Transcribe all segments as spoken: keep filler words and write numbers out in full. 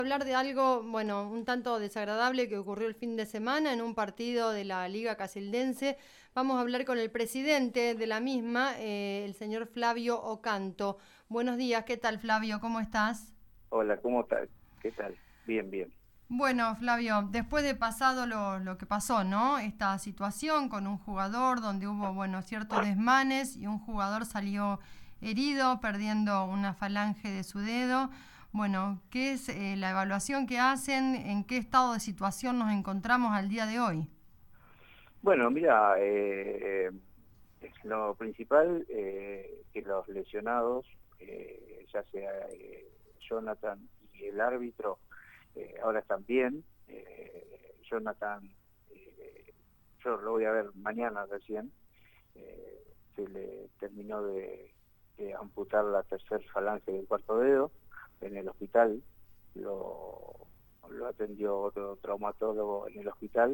Hablar de algo, bueno, un tanto desagradable que ocurrió el fin de semana en un partido de la Liga Casildense. Vamos a hablar con el presidente de la misma, eh, el señor Flavio Ocanto. Buenos días, ¿qué tal, Flavio? ¿Cómo estás? Hola, ¿cómo estás? ¿Qué tal? Bien, bien. Bueno, Flavio, después de pasado lo, lo que pasó, ¿no? Esta situación con un jugador donde hubo, bueno, ciertos desmanes y un jugador salió herido, perdiendo una falange de su dedo. Bueno, ¿qué es eh, la evaluación que hacen? ¿En qué estado de situación nos encontramos al día de hoy? Bueno, mira, eh, lo principal eh, que los lesionados, eh, ya sea eh, Jonathan y el árbitro, eh, ahora están bien. Eh, Jonathan, eh, yo lo voy a ver mañana recién, eh, se le terminó de, de amputar la tercer falange del cuarto dedo en el hospital, lo, lo atendió otro traumatólogo en el hospital.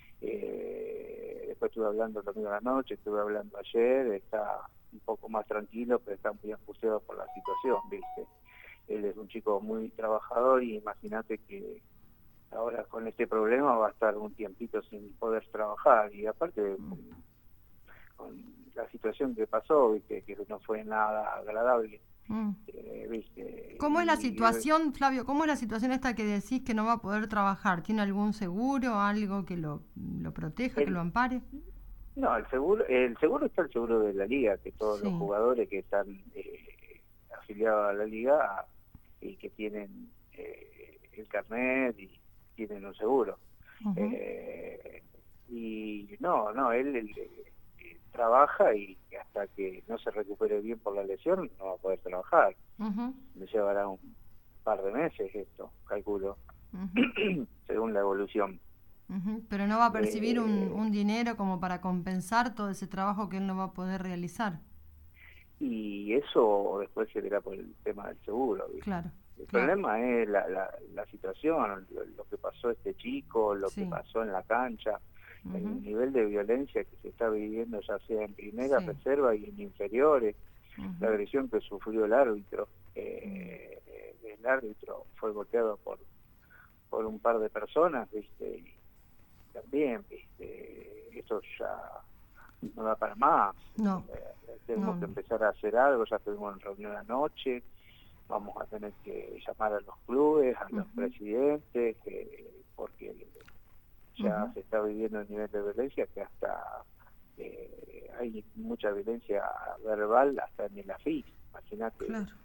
Eh, después estuve hablando el domingo a la noche, estuve hablando ayer, está un poco más tranquilo, pero está muy angustiado por la situación, ¿viste? Él es un chico muy trabajador y imagínate que ahora con este problema va a estar un tiempito sin poder trabajar, y aparte con, con la situación que pasó, ¿viste? Que no fue nada agradable, Mm. eh, ¿viste? ¿Cómo es la Y situación, Flavio? ¿Cómo es la situación esta que decís que no va a poder trabajar? ¿Tiene algún seguro, algo que lo, lo proteja, que lo él, ampare? no, el seguro, el seguro está el seguro de la liga, que todos los Sí. jugadores que están eh, afiliados a la liga y que tienen eh, el carnet y tienen un seguro. Ujú. Eh, y no, no, él, él, eh, trabaja, y hasta que no se recupere bien por la lesión no va a poder trabajar. Ujú. Le llevará un par de meses esto, calculo, Ujú. según la evolución. Ujú. Pero no va a percibir un, Eh, un dinero como para compensar todo ese trabajo que él no va a poder realizar. y eso después se verá por el tema del seguro, ¿viste? Claro, El claro, problema es la, la, la situación, lo, lo que pasó este chico, lo que sí. pasó en la cancha, Ujú. el nivel de violencia que se está viviendo ya sea en primera Sí. reserva y en inferiores, la Ujú. agresión que sufrió el árbitro. Mm. Eh, el árbitro fue golpeado por, por un par de personas, ¿viste? Y también, ¿viste? Esto ya no da para más. No, Eh, tenemos no, que no. empezar a hacer algo, ya tuvimos una reunión anoche, vamos a tener que llamar a los clubes, a los Ujú. presidentes, eh, porque ya Ujú. se está viviendo un nivel de violencia que hasta eh, hay mucha violencia verbal hasta en el AFIS. Imagínate Claro.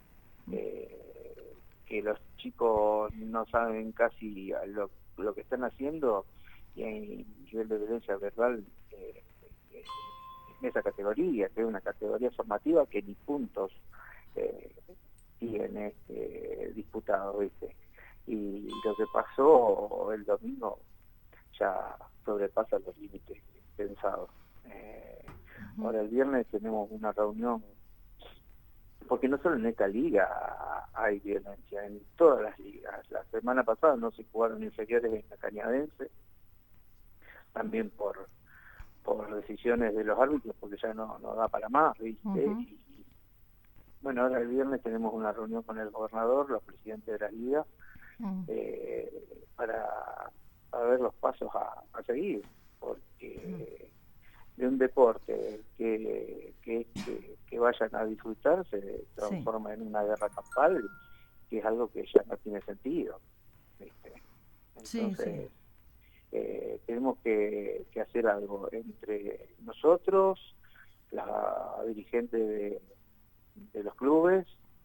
eh, que los chicos no saben casi a lo, lo que están haciendo, y hay un nivel de violencia verbal eh, eh, en esa categoría, que es una categoría formativa que ni puntos eh, tiene eh, disputado, ¿viste? Y lo que pasó el domingo ya sobrepasa los límites pensados. Eh, Ujú. ahora el viernes tenemos una reunión, porque no solo en esta liga hay violencia, en todas las ligas. La semana pasada no se jugaron inferiores en la Cañadense, también por por decisiones de los árbitros, porque ya no, no da para más, ¿viste? Ujú. Y bueno, ahora el viernes tenemos una reunión con el gobernador, los presidentes de las ligas, Mm. eh, para, para ver los pasos a, a seguir, Mm. porque de un deporte que, que, que, que vayan a disfrutar se Sí, transforma en una guerra campal, que es algo que ya no tiene sentido, ¿viste? sí, sí. Entonces, eh, tenemos que, que hacer algo entre nosotros, la dirigente de, de los clubes,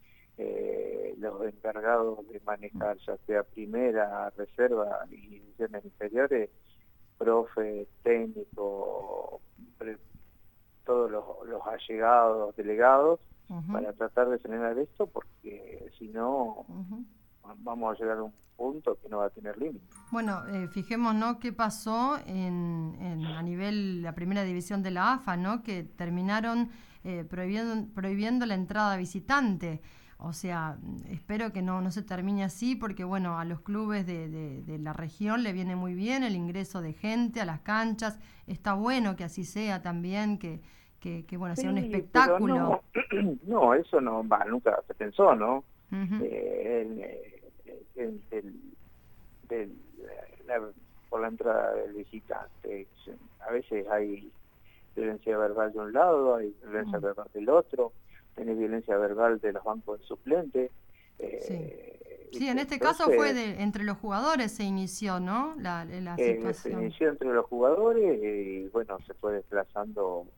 eh, los encargados de manejar ya sea primera, reserva y divisiones inferiores, profe, técnico, pre, todos los, los allegados, delegados, Ujú. para tratar de frenar esto, porque si no Ujú. vamos a llegar a un punto que no va a tener límite. Bueno, eh, fijémonos qué pasó en, en- a nivel la primera división de la A F A, ¿no? Que terminaron eh, prohibiendo, prohibiendo la entrada visitante. O sea, mm, espero que no, no se termine así porque, bueno, a los clubes de, de- de la región le viene muy bien el ingreso de gente a las canchas. Está bueno que así sea también, que, que, que, bueno, sea un Sí, pero espectáculo. no, no, eso no, va, nunca se pensó, ¿no? Ujú. Eh, del, del, del, la, por la entrada del visitante. A veces hay violencia verbal de un lado, hay violencia mm. verbal del otro, tenés violencia verbal de los bancos de suplentes. Eh, sí. sí, en este Entonces, caso fue de, entre los jugadores se inició, ¿no? La, la eh, situación. Se inició entre los jugadores y bueno, se fue desplazando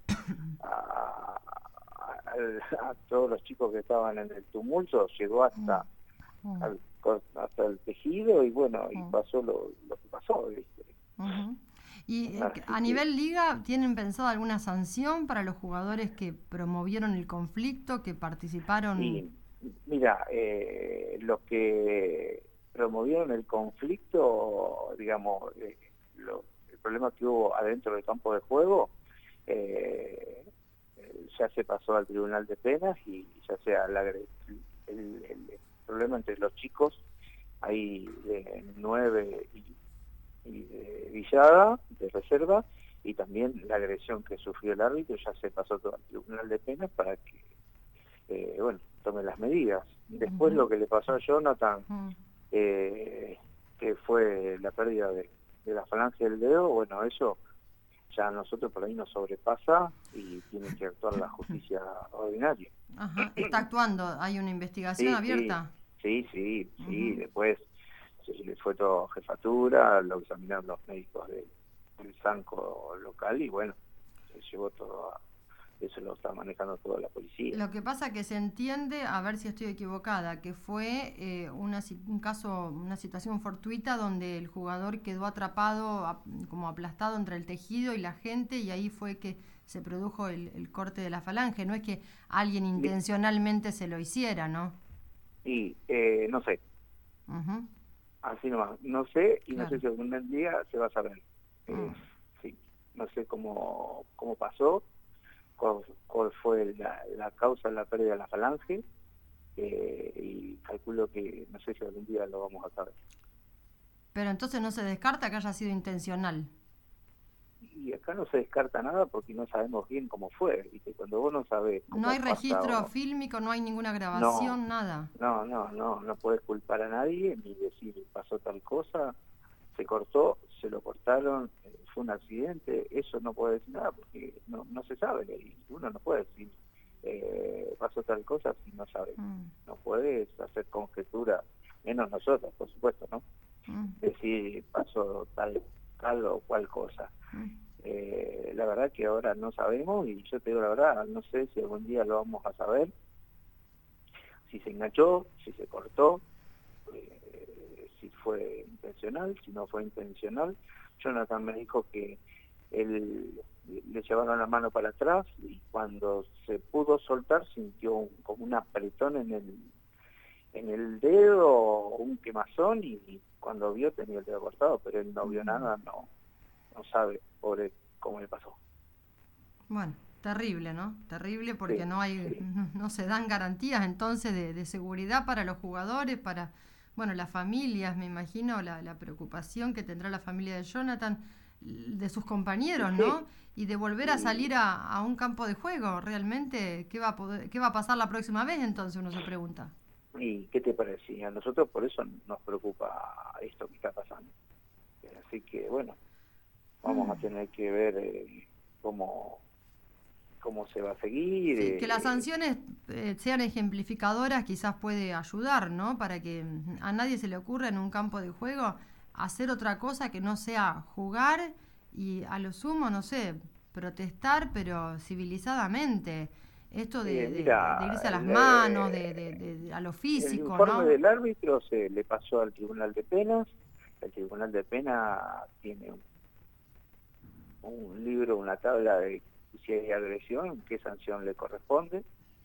a, a, a, a todos los chicos que estaban en el tumulto, llegó hasta, mm. al, hasta el tejido y bueno, y pasó lo, lo que pasó, ¿viste? Uh-huh. ¿Y Así a nivel que, liga tienen pensado alguna sanción para los jugadores que promovieron el conflicto, que participaron? Y, mira, eh, los que promovieron el conflicto, digamos, eh, lo, el problema que hubo adentro del campo de juego, eh, ya se pasó al Tribunal de Penas y ya sea la, el, el, el problema entre los chicos, hay de nueve y, y de Villada, de reserva, y también la agresión que sufrió el árbitro ya se pasó todo al Tribunal de Penas para que, eh, bueno, tome las medidas. Después uh-huh. lo que le pasó a Jonathan, uh-huh. eh, que fue la pérdida de, de la falange del dedo, bueno, eso ya a nosotros por ahí nos sobrepasa y tiene que actuar la justicia ordinaria. Ajá. ¿Está actuando? ¿Hay una investigación sí, abierta? Sí, sí, sí, sí. Uh-huh. Después se le fue todo a jefatura, lo examinaron los médicos de, del Sanco local y bueno, se llevó todo a... Eso lo está manejando toda la policía. Lo que pasa que se entiende, a ver si estoy equivocada, que fue eh, una, un caso, una situación fortuita donde el jugador quedó atrapado, a, como aplastado entre el tejido y la gente, y ahí fue que se produjo el, el corte de la falange. No es que alguien intencionalmente se lo hiciera, ¿no? Y eh, no sé. Uh-huh. Así nomás. No sé, y claro. no sé si algún día se va a saber. Uh. Eh, sí, no sé cómo, cómo pasó. Cuál, cuál fue la, la causa de la pérdida de la falange eh, y calculo que no sé si algún día lo vamos a saber. Pero entonces no se descarta que haya sido intencional. Y acá no se descarta nada porque no sabemos bien cómo fue, ¿viste? Cuando vos no sabés cómo no hay pasa, registro o... fílmico, no hay ninguna grabación, no, nada. No, no, no, no puedes culpar a nadie ni decir pasó tal cosa, se cortó, se lo cortaron, fue un accidente, eso no puede decir nada porque no, no se sabe, y uno no puede decir eh, pasó tal cosa si no sabe, mm. no puedes hacer conjeturas, menos nosotros, por supuesto, ¿no? Mm. Decir pasó tal, tal o cual cosa. Mm. Eh, la verdad que ahora no sabemos y yo te digo la verdad, no sé si algún día lo vamos a saber, si se enganchó, si se cortó, eh, si fue intencional, si no fue intencional. Jonathan me dijo que él le llevaron la mano para atrás y cuando se pudo soltar sintió un, como un apretón en el en el dedo, un quemazón y, y cuando vio tenía el dedo cortado, pero él no vio nada, no no sabe pobre cómo le pasó. Bueno, terrible, ¿no? Terrible porque sí, no hay, sí. no, no se dan garantías entonces de, de seguridad para los jugadores, para, bueno, las familias, me imagino, la, la preocupación que tendrá la familia de Jonathan, de sus compañeros, sí, ¿no? Y de volver a salir a, a un campo de juego, realmente, ¿qué va a poder, qué va a pasar la próxima vez? Entonces uno se pregunta. ¿Y qué te parece? A nosotros por eso nos preocupa esto que está pasando. Así que, bueno, vamos mm. a tener que ver eh, cómo... cómo se va a seguir. Sí, eh, que las sanciones eh, sean ejemplificadoras quizás puede ayudar, ¿no? Para que a nadie se le ocurra en un campo de juego hacer otra cosa que no sea jugar y a lo sumo, no sé, protestar, pero civilizadamente. Esto de, eh, mira, de, de irse a las el, manos, de, de, de, de a lo físico, el informe ¿no? del árbitro se le pasó al Tribunal de Penas. El Tribunal de Penas tiene un, un libro, una tabla de si hay agresión, qué sanción le corresponde,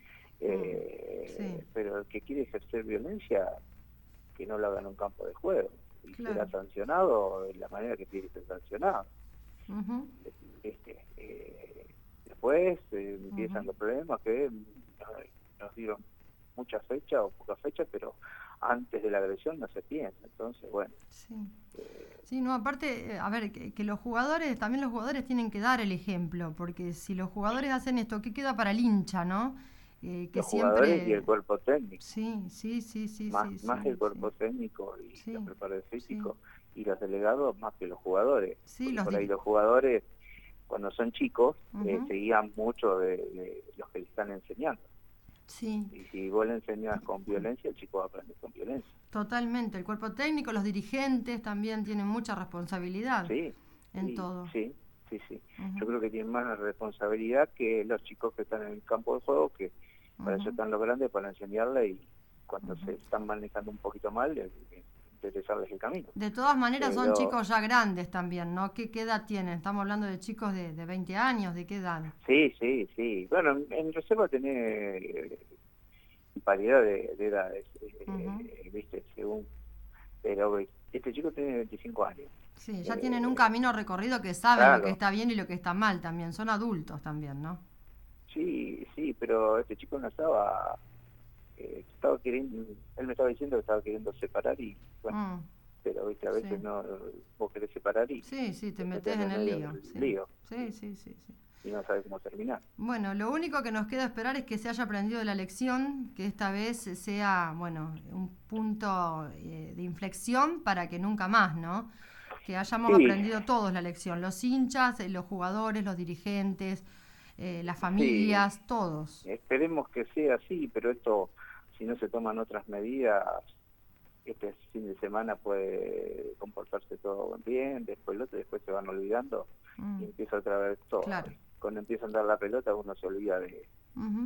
eh, sí. Pero el que quiere ejercer violencia, que no lo haga en un campo de juego, y claro. será sancionado de la manera que tiene que ser sancionado. Uh-huh. este, eh, después eh, empiezan uh-huh. los problemas que nos, nos dieron muchas fechas o pocas fechas, pero antes de la agresión no se piensa, entonces bueno. Sí. Eh, sí, no, aparte, a ver, que, que los jugadores, también los jugadores tienen que dar el ejemplo, porque si los jugadores hacen esto, ¿qué queda para el hincha, no? eh, que los siempre... jugadores y el cuerpo técnico. Sí, sí, sí, sí. Más, sí, más sí, el cuerpo sí. técnico y Sí, los preparadores físicos sí. y los delegados más que los jugadores. Sí, Porque los por ahí diri- los jugadores, cuando son chicos, eh, Ujú. se guían mucho de, de los que le están enseñando. Sí. Y si vos le enseñas con violencia, el chico va a aprender con violencia. Totalmente, el cuerpo técnico, los dirigentes también tienen mucha responsabilidad Sí, en sí, todo. sí, sí, sí. Ujú, Yo creo que tienen más responsabilidad que los chicos que están en el campo de juego, que para eso ujú, están los grandes, para enseñarle y cuando ujú. se están manejando un poquito mal, eh, eh, enderezarles el camino. De todas maneras son Pero chicos ya grandes también, ¿no? ¿Qué, qué edad tienen? Estamos hablando de chicos de, de veinte años, ¿de qué edad? sí, sí, sí. Bueno, en, en reserva tenés eh, variedad de, de edades, Ujú. eh, viste, según. Pero este chico tiene veinticinco años. Sí, ya tienen un Eh, camino recorrido que saben lo que claro, está bien y lo que está mal también, son adultos también, ¿no? sí, sí, pero este chico no estaba, eh, estaba queriendo, él me estaba diciendo que estaba queriendo separar y bueno, Mm, pero viste, a sí. veces no, vos querés separar y Sí, sí, te te metes metes en en el medio lío, del sí. lío Sí, y, sí, sí, sí. y no sabes cómo terminar. Bueno, lo único que nos queda esperar es que se haya aprendido la lección, que esta vez sea, bueno, un punto eh, de inflexión para que nunca más, ¿no? Que hayamos Sí, aprendido todos la lección, los hinchas, eh, los jugadores, los dirigentes, eh, las sí, familias, todos. esperemos que sea así, pero esto, si no se toman otras medidas, este fin de semana puede comportarse todo bien, después el otro, después se van olvidando y Mm, empieza otra vez todo. claro. Cuando empieza a andar la pelota uno se olvida de, Ujú.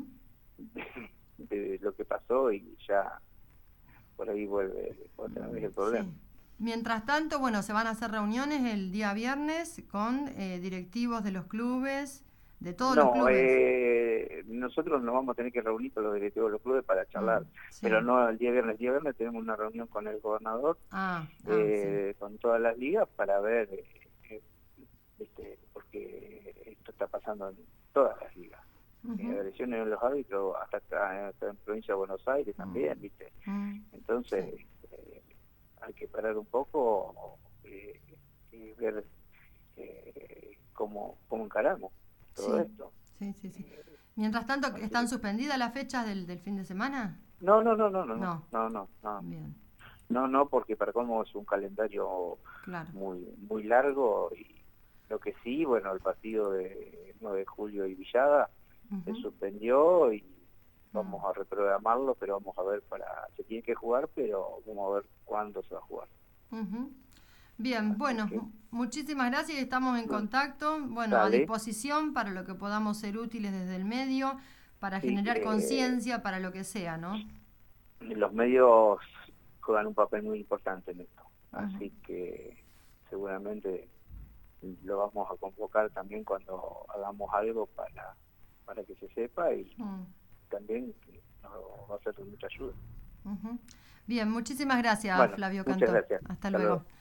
de, de lo que pasó y ya por ahí vuelve otra vez el problema. Sí. Mientras tanto, bueno, se van a hacer reuniones el día viernes con eh, directivos de los clubes, de todos los No, clubes. eh, nosotros nos vamos a tener que reunir con los directivos de los clubes para Mm, charlar, pero sí. no el día viernes. El día viernes tenemos una reunión con el gobernador, Ah, ah, sí. eh, con todas las ligas para ver, eh, eh, ¿viste? Porque esto está pasando en todas las ligas. Eh, Ujú. agresiones en los árbitros, hasta acá, hasta en provincia de Buenos Aires Mm, también, ¿viste? mm, Entonces, sí, eh, hay que parar un poco eh, y ver eh, cómo, cómo encaramos todo sí, esto. sí, sí, sí. Eh, Mientras tanto, así ¿están que- suspendidas las fechas del, del fin de semana? no, no, no, no, no, no, No, no, no, no, bien, no, no, porque para cómo es un calendario claro. muy, muy largo y lo que sí, bueno, el partido de nueve de julio y Villada se Ujú, suspendió y mm, vamos a reprogramarlo, pero vamos a ver para, se tiene que jugar, pero vamos a ver cuándo se va a jugar. ujú. Bien, Así bueno, que, mu- muchísimas gracias, estamos en bueno, contacto, bueno, a dale, disposición para lo que podamos ser útiles desde el medio, para sí, generar eh, conciencia, para lo que sea, ¿no? los medios juegan un papel muy importante en esto, Ujú, así que seguramente lo vamos a convocar también cuando hagamos algo para, para que se sepa y mm, también nos va a ser de mucha ayuda. ujú. Bien, muchísimas gracias, Bueno, Flavio muchas Cantor. gracias. Hasta Hasta luego. luego.